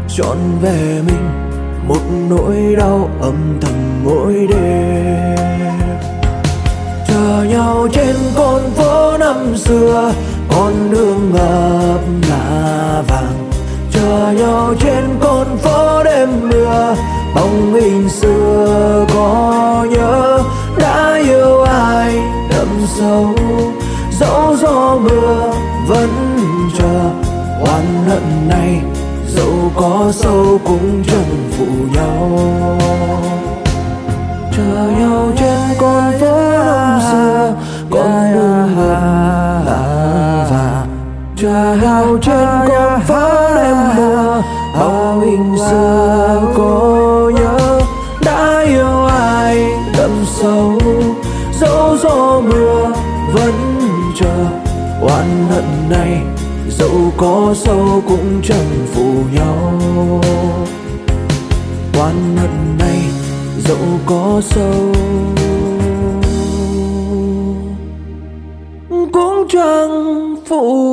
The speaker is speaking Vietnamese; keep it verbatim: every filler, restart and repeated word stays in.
trọn về mình một nỗi đau âm thầm mỗi đêm. Chờ nhau trên con phố năm xưa, con đường ngập lá vàng. Chờ nhau trên con phố đêm mưa, bóng hình xưa có nhớ đã yêu ai đậm sâu. Dẫu gió mưa vẫn chờ, oán hận này dẫu có sâu cũng chẳng phụ nhau. Chờ nhau trên con phố năm xưa, con đường ngập lá vàng. Chờ nhau trên con phố đêm mưa, bóng hình xưa có nhớ đã yêu ai đậm sâu. Dẫu gió mưa vẫn chờ, oán hận này dẫu có sâu cũng chẳng phụ nhau. Oán hận này dẫu có sâu cũng chẳng phụ